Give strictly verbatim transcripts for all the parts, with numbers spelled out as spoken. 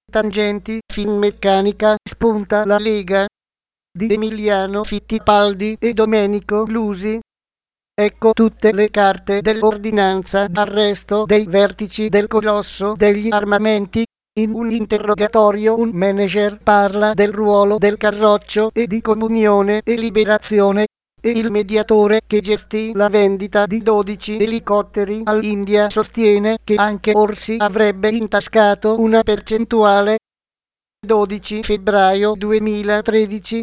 Tangenti, Finmeccanica, spunta la Lega di Emiliano Fittipaldi e Domenico Lusi. Ecco tutte le carte dell'ordinanza d'arresto dei vertici del colosso degli armamenti. In un interrogatorio un manager parla del ruolo del Carroccio e di Comunione e Liberazione, e il mediatore che gestì la vendita di dodici elicotteri all'India sostiene che anche Orsi avrebbe intascato una percentuale. dodici febbraio duemilatredici.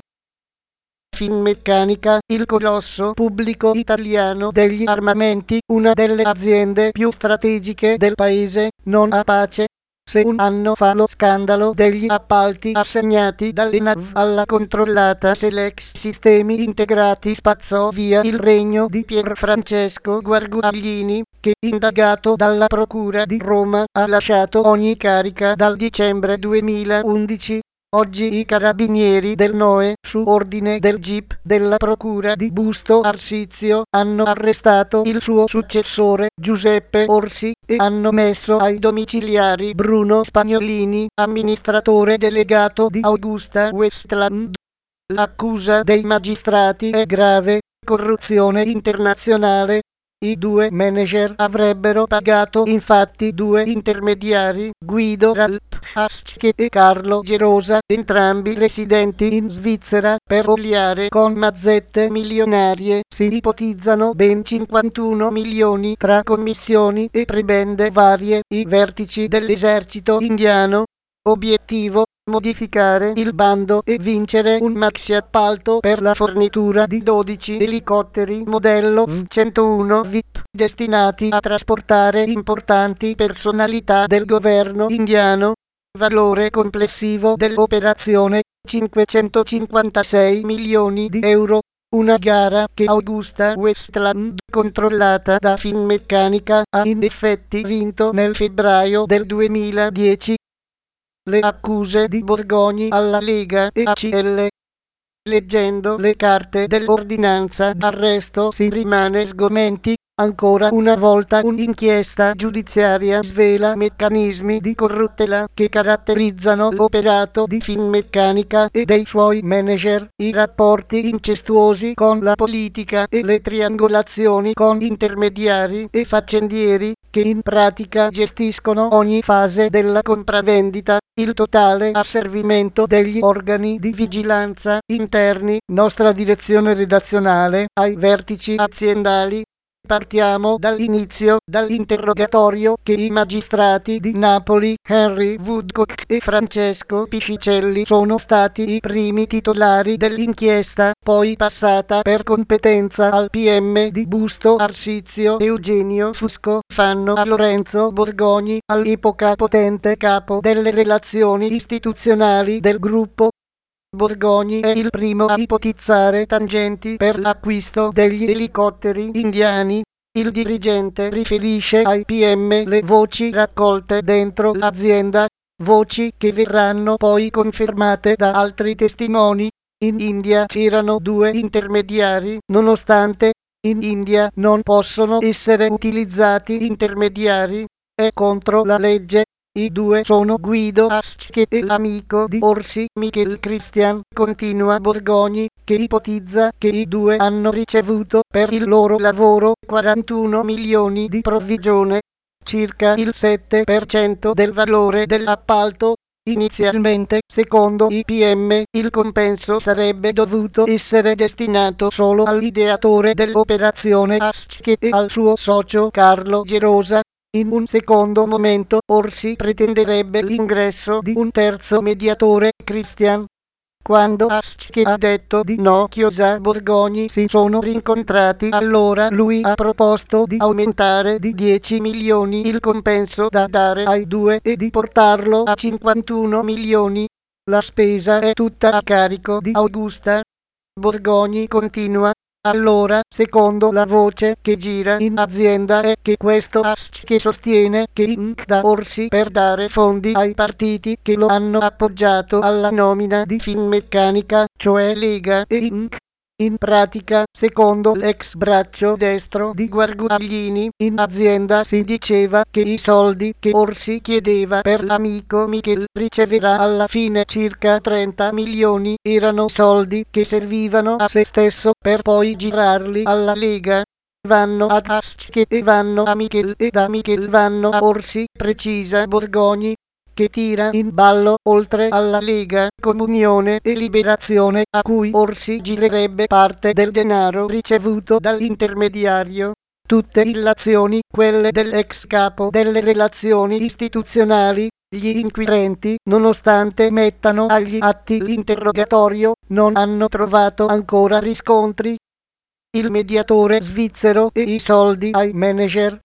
Finmeccanica, il colosso pubblico italiano degli armamenti, una delle aziende più strategiche del paese, non ha pace. Se un anno fa lo scandalo degli appalti assegnati dall'ENAV alla controllata Selex Sistemi Integrati spazzò via il regno di Pierfrancesco Guarguaglini, che, indagato dalla Procura di Roma, ha lasciato ogni carica dal dicembre duemilaundici. Oggi i carabinieri del N O E, su ordine del G I P della Procura di Busto Arsizio, hanno arrestato il suo successore, Giuseppe Orsi, e hanno messo ai domiciliari Bruno Spagnolini, amministratore delegato di Augusta Westland. L'accusa dei magistrati è grave: corruzione internazionale. I due manager avrebbero pagato infatti due intermediari, Guido Ralph e Carlo Gerosa, entrambi residenti in Svizzera, per oliare con mazzette milionarie. Si ipotizzano ben cinquantuno milioni tra commissioni e prebende varie. I vertici dell'esercito indiano. Obiettivo: modificare il bando e vincere un maxi appalto per la fornitura di dodici elicotteri modello V centouno V I P, destinati a trasportare importanti personalità del governo indiano. Valore complessivo dell'operazione: cinquecentocinquantasei milioni di euro. Una gara che Augusta Westland, controllata da Finmeccanica, ha in effetti vinto nel febbraio del duemiladieci. Le accuse di Borgogni alla Lega e A C L. Leggendo le carte dell'ordinanza d'arresto si rimane sgomenti. Ancora una volta un'inchiesta giudiziaria svela meccanismi di corruttela che caratterizzano l'operato di Finmeccanica e dei suoi manager, i rapporti incestuosi con la politica e le triangolazioni con intermediari e faccendieri, che in pratica gestiscono ogni fase della compravendita, il totale asservimento degli organi di vigilanza interni, nostra direzione redazionale, ai vertici aziendali. Partiamo dall'inizio, dall'interrogatorio che i magistrati di Napoli, Henry Woodcock e Francesco Piscicelli, sono stati i primi titolari dell'inchiesta, poi passata per competenza al P M di Busto Arsizio Eugenio Fusco, fanno a Lorenzo Borgogni, all'epoca potente capo delle relazioni istituzionali del gruppo. Borgogni è il primo a ipotizzare tangenti per l'acquisto degli elicotteri indiani. Il dirigente riferisce ai P M le voci raccolte dentro l'azienda, voci che verranno poi confermate da altri testimoni. In India c'erano due intermediari, nonostante in India non possono essere utilizzati intermediari, è contro la legge. I due sono Guido Asche e l'amico di Orsi, Michel Christian, continua Borgogni, che ipotizza che i due hanno ricevuto per il loro lavoro quarantuno milioni di provvigione, circa il sette per cento del valore dell'appalto. Inizialmente, secondo i P M, il compenso sarebbe dovuto essere destinato solo all'ideatore dell'operazione Asche e al suo socio Carlo Gerosa. In un secondo momento Orsi pretenderebbe l'ingresso di un terzo mediatore, Christian. Quando Asche ha detto di no, Chiosa Borgogni si sono rincontrati, allora lui ha proposto di aumentare di dieci milioni il compenso da dare ai due e di portarlo a cinquantuno milioni. La spesa è tutta a carico di Augusta. Borgogni continua. Allora, secondo la voce che gira in azienda è che questo Asche sostiene che Inc da Orsi per dare fondi ai partiti che lo hanno appoggiato alla nomina di Finmeccanica, cioè Lega e Inc. In pratica, secondo l'ex braccio destro di Guarguaglini, in azienda si diceva che i soldi che Orsi chiedeva per l'amico Michel riceverà alla fine circa trenta milioni, erano soldi che servivano a se stesso per poi girarli alla Lega. Vanno ad Asce e vanno a Michel e da Michel vanno a Orsi, precisa Borgogni, che tira in ballo, oltre alla Lega, Comunione e Liberazione, a cui Orsi girerebbe parte del denaro ricevuto dall'intermediario. Tutte illazioni, quelle dell'ex capo delle relazioni istituzionali. Gli inquirenti, nonostante mettano agli atti l'interrogatorio, non hanno trovato ancora riscontri. Il mediatore svizzero e i soldi ai manager.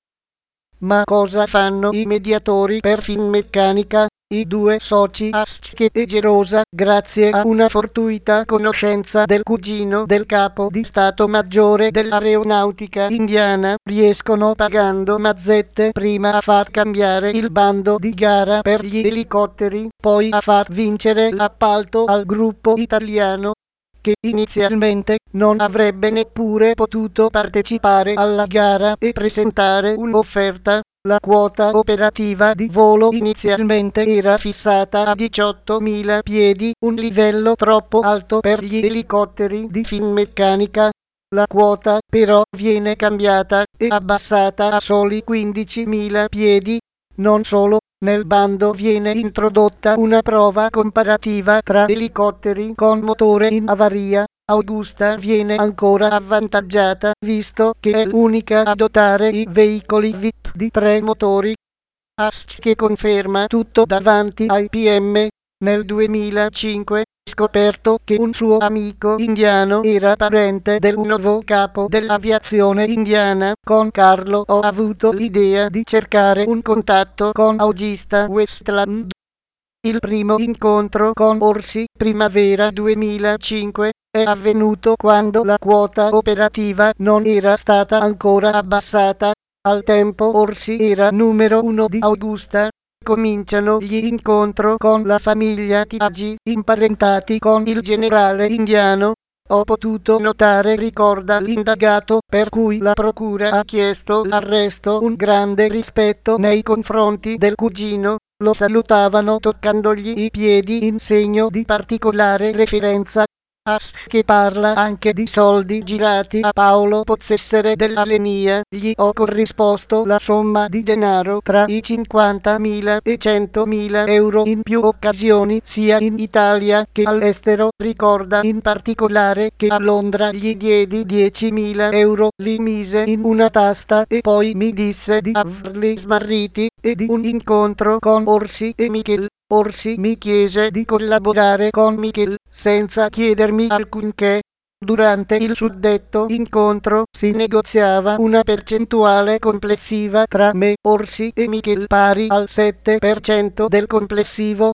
Ma cosa fanno i mediatori per Finmeccanica? I due soci Asce e Gerosa, grazie a una fortuita conoscenza del cugino del capo di Stato Maggiore dell'Aeronautica indiana, riescono pagando mazzette prima a far cambiare il bando di gara per gli elicotteri, poi a far vincere l'appalto al gruppo italiano, che inizialmente non avrebbe neppure potuto partecipare alla gara e presentare un'offerta. La quota operativa di volo inizialmente era fissata a diciottomila piedi, un livello troppo alto per gli elicotteri di Finmeccanica. La quota però viene cambiata e abbassata a soli quindicimila piedi. Non solo, nel bando viene introdotta una prova comparativa tra elicotteri con motore in avaria. Augusta viene ancora avvantaggiata, visto che è l'unica a dotare i veicoli V I P di tre motori. Asce che conferma tutto davanti ai P M. Nel duemilacinque, scoperto che un suo amico indiano era parente del nuovo capo dell'aviazione indiana, con Carlo ho avuto l'idea di cercare un contatto con Augusta Westland. Il primo incontro con Orsi, primavera duemilacinque, è avvenuto quando la quota operativa non era stata ancora abbassata. Al tempo Orsi era numero uno di Augusta. Cominciano gli incontri con la famiglia Tiagi, imparentati con il generale indiano. Ho potuto notare, ricorda l'indagato, per cui la procura ha chiesto l'arresto, un grande rispetto nei confronti del cugino. Lo salutavano toccandogli i piedi in segno di particolare reverenza. Asce che parla anche di soldi girati a Paolo Pozzessere dell'Alenia. Gli ho corrisposto la somma di denaro tra i cinquantamila e centomila euro in più occasioni, sia in Italia che all'estero. Ricorda in particolare che a Londra gli diedi diecimila euro, li mise in una tasta e poi mi disse di averli smarriti e di un incontro con Orsi e Michel. Orsi mi chiese di collaborare con Michel, senza chiedermi alcunché. Durante il suddetto incontro si negoziava una percentuale complessiva tra me, Orsi e Michel pari al sette per cento del complessivo.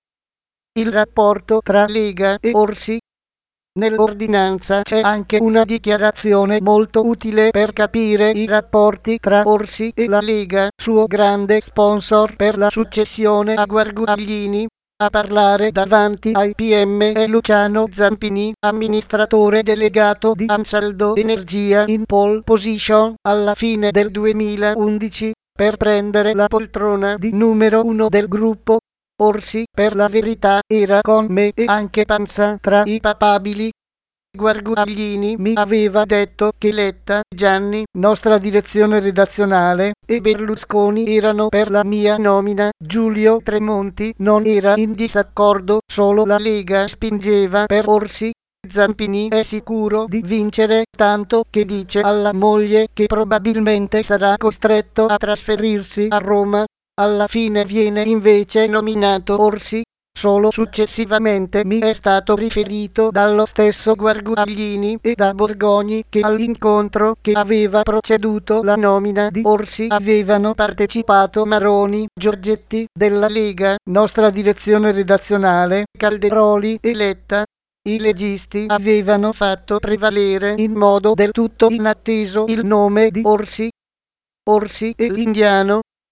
Il rapporto tra Lega e Orsi. Nell'ordinanza c'è anche una dichiarazione molto utile per capire i rapporti tra Orsi e la Lega, suo grande sponsor per la successione a Guarguaglini. A parlare davanti ai P M è Luciano Zampini, amministratore delegato di Ansaldo Energia in pole position alla fine del duemilaundici, per prendere la poltrona di numero uno del gruppo. Orsi, per la verità, era con me e anche Pansa tra i papabili. Guarguaglini mi aveva detto che Letta, Gianni, nostra direzione redazionale, e Berlusconi erano per la mia nomina. Giulio Tremonti non era in disaccordo, solo la Lega spingeva per Orsi. Zampini è sicuro di vincere, tanto che dice alla moglie che probabilmente sarà costretto a trasferirsi a Roma. Alla fine viene invece nominato Orsi. Solo successivamente mi è stato riferito dallo stesso Guarguaglini e da Borgogni che all'incontro che aveva preceduto la nomina di Orsi avevano partecipato Maroni, Giorgetti, della Lega, nostra direzione redazionale, Calderoli e Letta. I legisti avevano fatto prevalere in modo del tutto inatteso il nome di Orsi. Orsi e l'indiano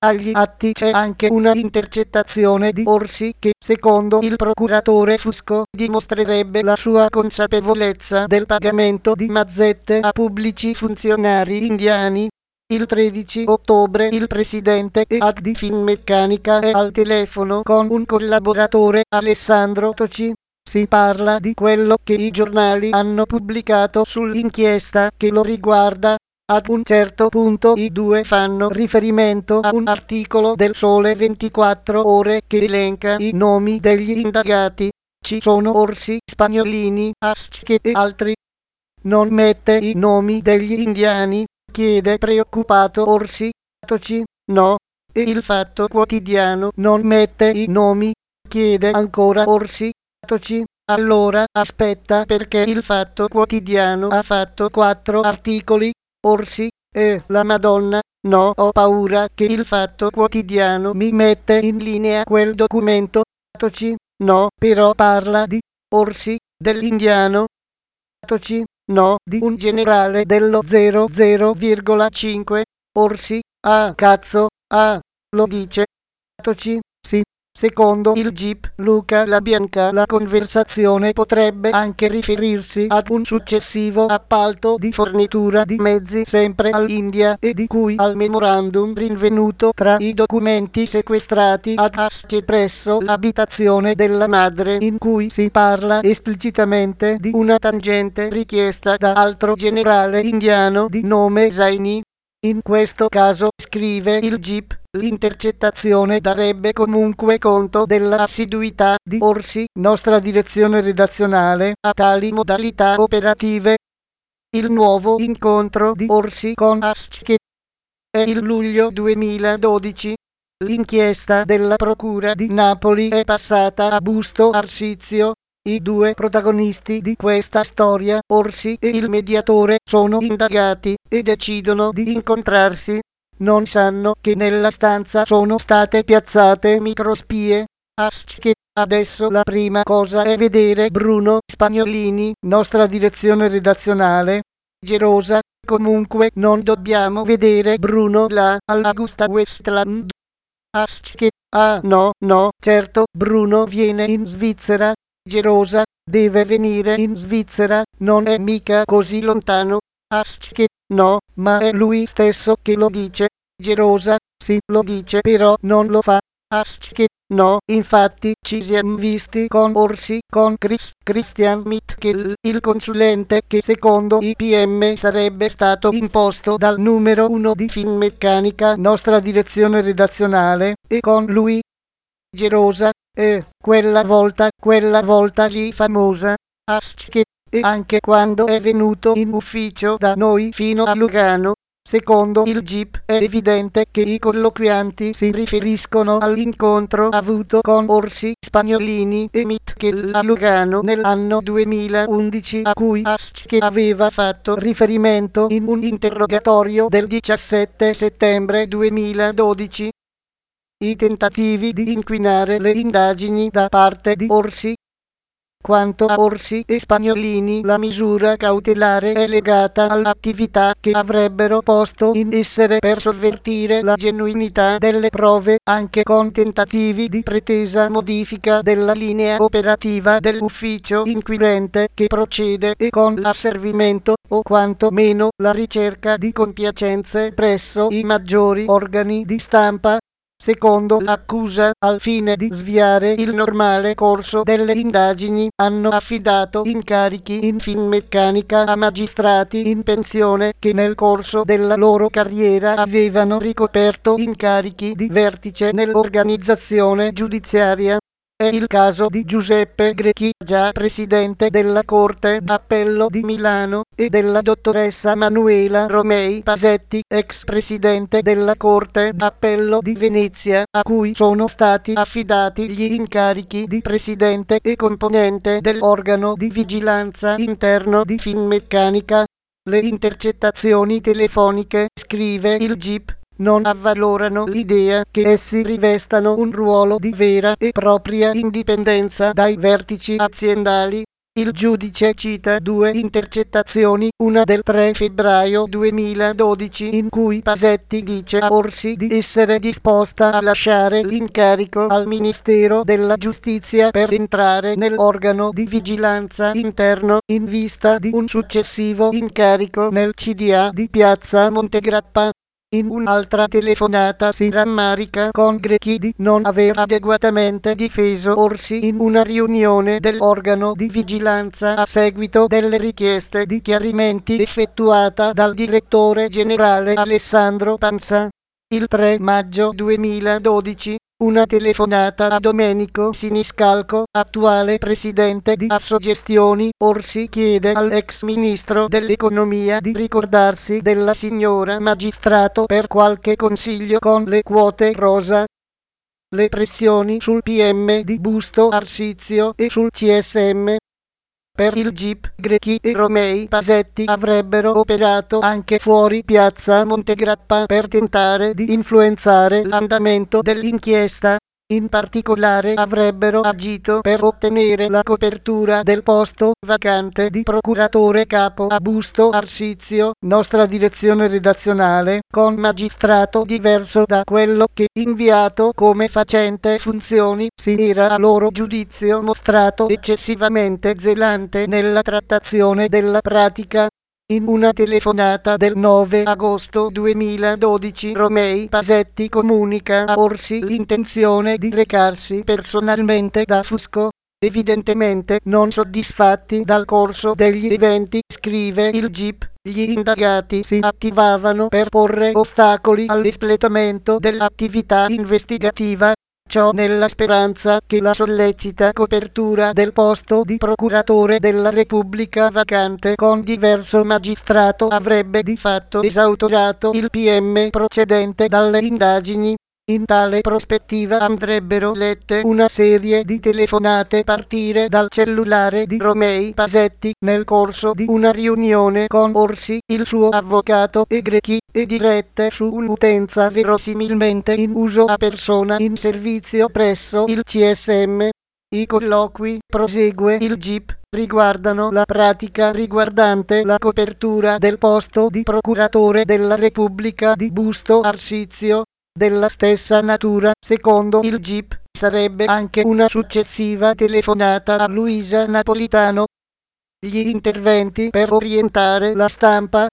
Agli atti c'è anche una intercettazione di Orsi che, secondo il procuratore Fusco, dimostrerebbe la sua consapevolezza del pagamento di mazzette a pubblici funzionari indiani. Il tredici ottobre il presidente E A D di Finmeccanica è al telefono con un collaboratore, Alessandro Toci. Si parla di quello che i giornali hanno pubblicato sull'inchiesta che lo riguarda. Ad un certo punto i due fanno riferimento a un articolo del Sole ventiquattro Ore che elenca i nomi degli indagati. Ci sono Orsi, Spagnolini, Asce e altri. Non mette i nomi degli indiani? Chiede preoccupato Orsi. Toci, no. E il Fatto Quotidiano non mette i nomi? Chiede ancora Orsi. Toci, allora aspetta, perché il Fatto Quotidiano ha fatto quattro articoli. Orsi, eh, la Madonna, no, ho paura che il Fatto Quotidiano mi mette in linea quel documento. Toci, no, però parla di Orsi, dell'indiano. Toci, no, di un generale dello zero zero virgola cinque. Orsi, ah cazzo, ah, lo dice. Toci, sì. Secondo il G I P Luca Labianca la conversazione potrebbe anche riferirsi ad un successivo appalto di fornitura di mezzi sempre all'India e di cui al memorandum rinvenuto tra i documenti sequestrati ad Asche presso l'abitazione della madre, in cui si parla esplicitamente di una tangente richiesta da altro generale indiano di nome Zaini. In questo caso, scrive il G I P, l'intercettazione darebbe comunque conto dell'assiduità di Orsi, nostra direzione redazionale, a tali modalità operative. Il nuovo incontro di Orsi con Asce è il luglio duemiladodici. L'inchiesta della Procura di Napoli è passata a Busto Arsizio. I due protagonisti di questa storia, Orsi e il mediatore, sono indagati e decidono di incontrarsi. Non sanno che nella stanza sono state piazzate microspie. Asce, adesso la prima cosa è vedere Bruno Spagnolini, nostra direzione redazionale. Gerosa, comunque non dobbiamo vedere Bruno là, all'Augusta Westland. Asce, ah no, no, certo, Bruno viene in Svizzera. Gerosa, deve venire in Svizzera, non è mica così lontano. Asce, no, ma è lui stesso che lo dice. Gerosa, sì, lo dice però non lo fa. Asce, no, infatti ci siamo visti con Orsi, con Chris, Christian Mitchell, il consulente che secondo i P M sarebbe stato imposto dal numero uno di Finmeccanica, nostra direzione redazionale, e con lui. Gerosa, eh, quella volta, quella volta lì famosa. Asce, e anche quando è venuto in ufficio da noi fino a Lugano. Secondo il G I P è evidente che i colloquianti si riferiscono all'incontro avuto con Orsi, Spagnolini e Mitchell a Lugano nell'anno duemilaundici, a cui Asce aveva fatto riferimento in un interrogatorio del diciassette settembre duemiladodici. I tentativi di inquinare le indagini da parte di Orsi. Quanto a Orsi e Spagnolini, la misura cautelare è legata all'attività che avrebbero posto in essere per sovvertire la genuinità delle prove, anche con tentativi di pretesa modifica della linea operativa dell'ufficio inquirente che procede e con l'asservimento, o quanto meno la ricerca di compiacenze presso i maggiori organi di stampa. Secondo l'accusa, al fine di sviare il normale corso delle indagini, hanno affidato incarichi in Finmeccanica a magistrati in pensione che nel corso della loro carriera avevano ricoperto incarichi di vertice nell'organizzazione giudiziaria. È il caso di Giuseppe Grechi, già presidente della Corte d'Appello di Milano, e della dottoressa Manuela Romei Pasetti, ex presidente della Corte d'Appello di Venezia, a cui sono stati affidati gli incarichi di presidente e componente dell'organo di vigilanza interno di Finmeccanica. Le intercettazioni telefoniche, scrive il G I P, non avvalorano l'idea che essi rivestano un ruolo di vera e propria indipendenza dai vertici aziendali. Il giudice cita due intercettazioni, una del tre febbraio duemiladodici in cui Pasetti dice a Orsi di essere disposta a lasciare l'incarico al Ministero della Giustizia per entrare nell'organo di vigilanza interno in vista di un successivo incarico nel C D A di Piazza Montegrappa. In un'altra telefonata si rammarica con Grechi di non aver adeguatamente difeso Orsi in una riunione dell'organo di vigilanza a seguito delle richieste di chiarimenti effettuata dal direttore generale Alessandro Pansa. Il tre maggio duemiladodici, una telefonata a Domenico Siniscalco, attuale presidente di Assogestioni. Orsi chiede all'ex ministro dell'economia di ricordarsi della signora magistrato per qualche consiglio con le quote rosa. Le pressioni sul P M di Busto Arsizio e sul C S M. Per il G I P, Grechi e Romei Pasetti avrebbero operato anche fuori Piazza Montegrappa per tentare di influenzare l'andamento dell'inchiesta. In particolare avrebbero agito per ottenere la copertura del posto vacante di procuratore capo a Busto Arsizio, nostra direzione redazionale, con magistrato diverso da quello che, inviato come facente funzioni, si era a loro giudizio mostrato eccessivamente zelante nella trattazione della pratica. In una telefonata del nove agosto duemiladodici Romei Pasetti comunica a Orsi l'intenzione di recarsi personalmente da Fusco. Evidentemente non soddisfatti dal corso degli eventi, scrive il G I P, gli indagati si attivavano per porre ostacoli all'espletamento dell'attività investigativa. Ciò nella speranza che la sollecita copertura del posto di procuratore della Repubblica vacante con diverso magistrato avrebbe di fatto esautorato il P M procedente dalle indagini. In tale prospettiva andrebbero lette una serie di telefonate partire dal cellulare di Romei Pasetti nel corso di una riunione con Orsi, il suo avvocato e Grechi, e dirette su un'utenza verosimilmente in uso a persona in servizio presso il C S M. I colloqui, prosegue il G I P, riguardano la pratica riguardante la copertura del posto di procuratore della Repubblica di Busto Arsizio. Della stessa natura, secondo il G I P, sarebbe anche una successiva telefonata a Luisa Napolitano. Gli interventi per orientare la stampa.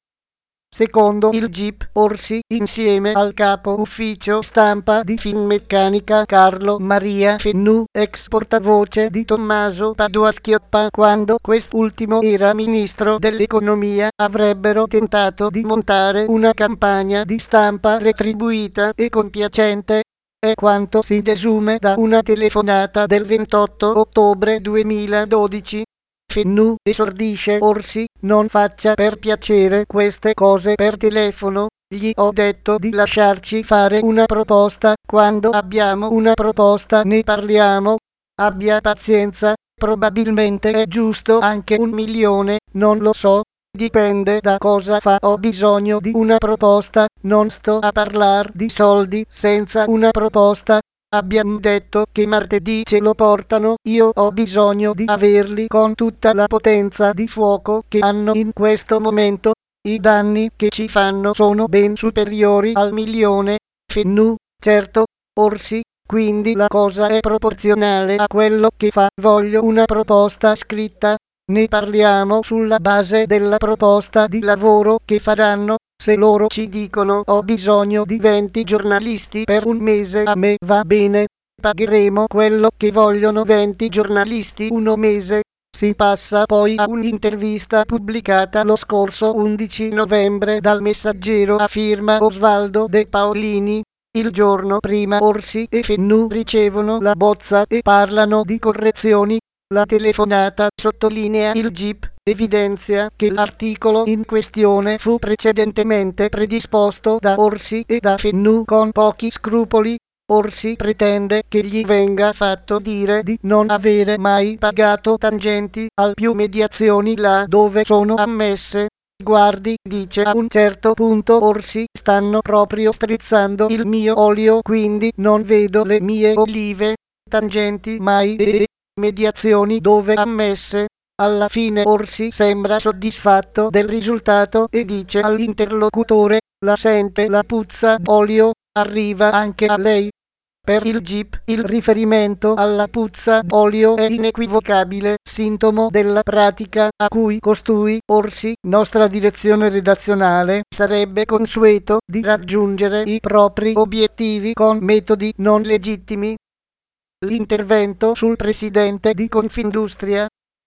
Secondo il G I P, Orsi, insieme al capo ufficio stampa di Finmeccanica Carlo Maria Fennu, ex portavoce di Tommaso Padoa-Schioppa quando quest'ultimo era ministro dell'economia, avrebbero tentato di montare una campagna di stampa retribuita e compiacente. È quanto si desume da una telefonata del ventotto ottobre duemiladodici. Fennu esordisce Orsi: non faccia per piacere queste cose per telefono, gli ho detto di lasciarci fare una proposta, quando abbiamo una proposta ne parliamo, abbia pazienza, probabilmente è giusto anche un milione, non lo so, dipende da cosa fa, ho bisogno di una proposta, non sto a parlar di soldi senza una proposta. Abbiamo detto che martedì ce lo portano, io ho bisogno di averli con tutta la potenza di fuoco che hanno in questo momento. I danni che ci fanno sono ben superiori al milione. Fennu: certo. Orsi: quindi la cosa è proporzionale a quello che fa. Voglio una proposta scritta. Ne parliamo sulla base della proposta di lavoro che faranno. Se loro ci dicono ho bisogno di venti giornalisti per un mese, a me va bene. Pagheremo quello che vogliono venti giornalisti un mese. Si passa poi a un'intervista pubblicata lo scorso undici novembre dal Messaggero a firma Osvaldo De Paolini. Il giorno prima Orsi e Fennu ricevono la bozza e parlano di correzioni. La telefonata, sottolinea il G I P, evidenzia che l'articolo in questione fu precedentemente predisposto da Orsi e da Fennu con pochi scrupoli. Orsi pretende che gli venga fatto dire di non avere mai pagato tangenti, al più mediazioni là dove sono ammesse. Guardi, dice a un certo punto Orsi, stanno proprio strizzando il mio olio, quindi non vedo le mie olive. Tangenti mai e mediazioni dove ammesse. Alla fine Orsi sembra soddisfatto del risultato e dice all'interlocutore: la sente la puzza d'olio? Arriva anche a lei? Per il G I P il riferimento alla puzza d'olio è inequivocabile, sintomo della pratica a cui costui, Orsi, nostra direzione redazionale, sarebbe consueto di raggiungere i propri obiettivi con metodi non legittimi. L'intervento sul presidente di Confindustria.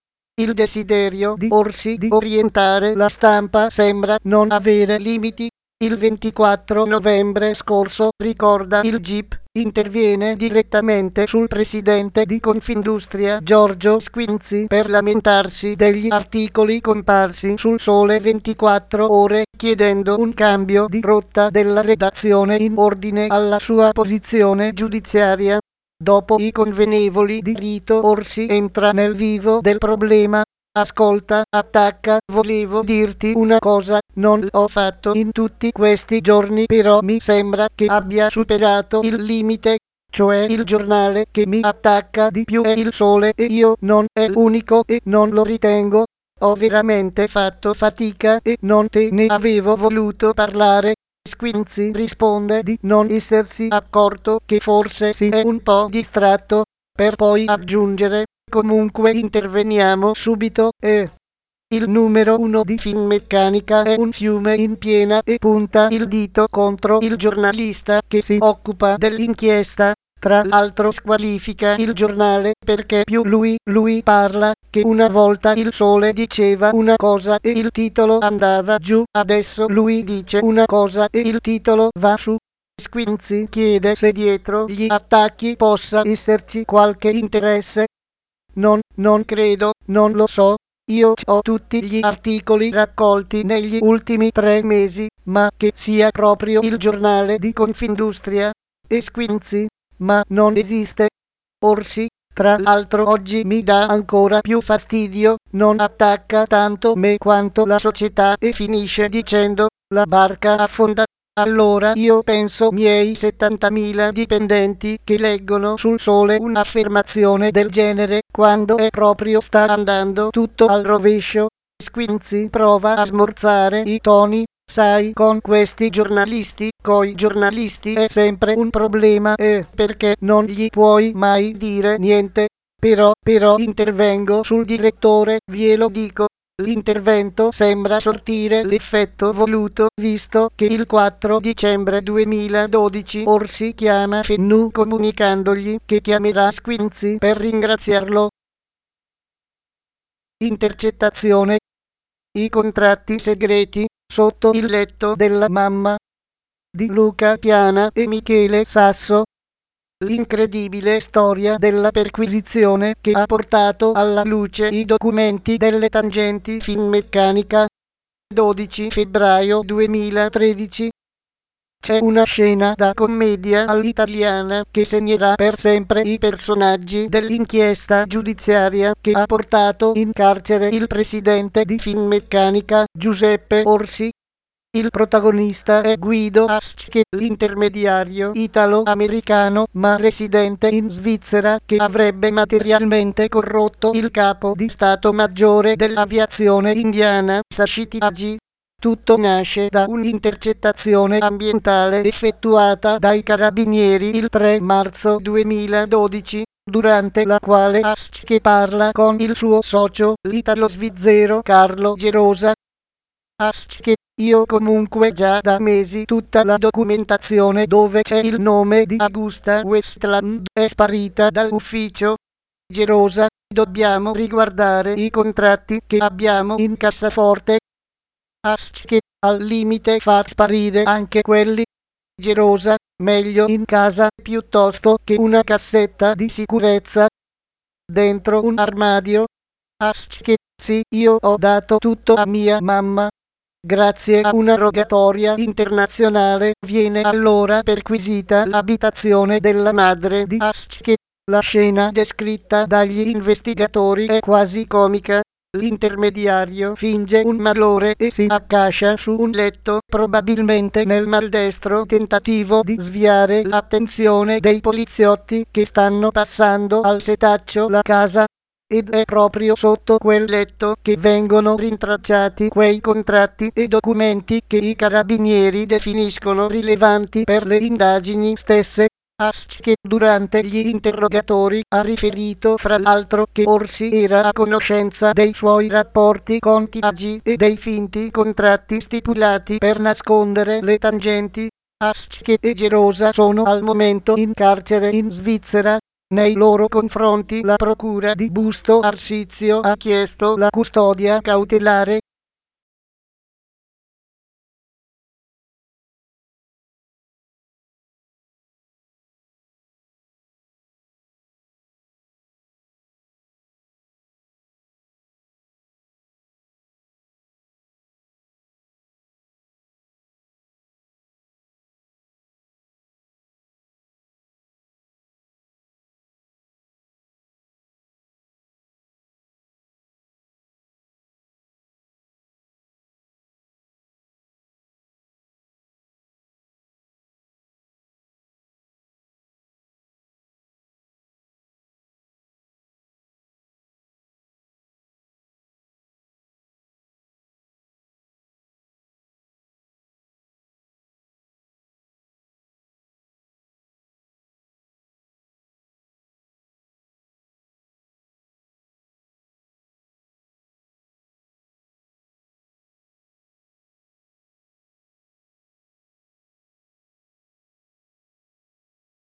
Il desiderio di Orsi di orientare la stampa sembra non avere limiti. Il ventiquattro novembre scorso, ricorda il G I P, interviene direttamente sul presidente di Confindustria Giorgio Squinzi per lamentarsi degli articoli comparsi sul Sole ventiquattro Ore, chiedendo un cambio di rotta della redazione in ordine alla sua posizione giudiziaria. Dopo i convenevoli di rito, Orsi entra nel vivo del problema. Ascolta, attacca, volevo dirti una cosa, non l'ho fatto in tutti questi giorni, però mi sembra che abbia superato il limite, cioè il giornale che mi attacca di più è Il Sole e io non è l'unico e non lo ritengo. Ho veramente fatto fatica e non te ne avevo voluto parlare. Squinzi risponde di non essersi accorto che forse si è un po' distratto, per poi aggiungere: comunque interveniamo subito e... Il numero uno di Finmeccanica è un fiume in piena e punta il dito contro il giornalista che si occupa dell'inchiesta. Tra l'altro squalifica il giornale perché più lui, lui parla, che una volta Il Sole diceva una cosa e il titolo andava giù, adesso lui dice una cosa e il titolo va su. Squinzi chiede se dietro gli attacchi possa esserci qualche interesse. Non, non credo, non lo so. Io ho tutti gli articoli raccolti negli ultimi tre mesi, ma che sia proprio il giornale di Confindustria. E Squinzi: ma non esiste. Orsi: tra l'altro oggi mi dà ancora più fastidio, non attacca tanto me quanto la società e finisce dicendo: la barca affonda. Allora io penso miei settantamila dipendenti che leggono sul Sole un'affermazione del genere, quando è proprio sta andando tutto al rovescio. Squinzi prova a smorzare i toni. Sai, con questi giornalisti, coi giornalisti è sempre un problema e perché non gli puoi mai dire niente. Però, però intervengo sul direttore, glielo dico. L'intervento sembra sortire l'effetto voluto, visto che il quattro dicembre duemiladodici Orsi chiama Fennu comunicandogli che chiamerà Squinzi per ringraziarlo. Intercettazione. I contratti segreti sotto il letto della mamma di Luca Piana e Michele Sasso. L'incredibile storia della perquisizione che ha portato alla luce i documenti delle tangenti Finmeccanica. dodici febbraio duemilatredici. C'è una scena da commedia all'italiana che segnerà per sempre i personaggi dell'inchiesta giudiziaria che ha portato in carcere il presidente di Finmeccanica, Giuseppe Orsi. Il protagonista è Guido Asche, l'intermediario italo-americano ma residente in Svizzera che avrebbe materialmente corrotto il capo di Stato Maggiore dell'aviazione indiana, Sachiti Agi. Tutto nasce da un'intercettazione ambientale effettuata dai carabinieri il tre marzo duemiladodici, durante la quale Asche parla con il suo socio, l'italo-svizzero Carlo Gerosa. Asche: io comunque già da mesi tutta la documentazione dove c'è il nome di Augusta Westland è sparita dall'ufficio. Gerosa: dobbiamo riguardare i contratti che abbiamo in cassaforte. Asche: al limite far sparire anche quelli. Gerosa: meglio in casa piuttosto che una cassetta di sicurezza. Dentro un armadio. Asche: sì, io ho dato tutto a mia mamma. Grazie a una rogatoria internazionale viene allora perquisita l'abitazione della madre di Asche. La scena descritta dagli investigatori è quasi comica. L'intermediario finge un malore e si accascia su un letto, probabilmente nel maldestro tentativo di sviare l'attenzione dei poliziotti che stanno passando al setaccio la casa. ed è proprio sotto quel letto che vengono rintracciati quei contratti e documenti che i carabinieri definiscono rilevanti per le indagini stesse. Asc che durante gli interrogatori ha riferito fra l'altro che Orsi era a conoscenza dei suoi rapporti con Tiagi e dei finti contratti stipulati per nascondere le tangenti. Asc e Gerosa sono al momento in carcere in Svizzera. Nei loro confronti la procura di Busto Arsizio ha chiesto la custodia cautelare.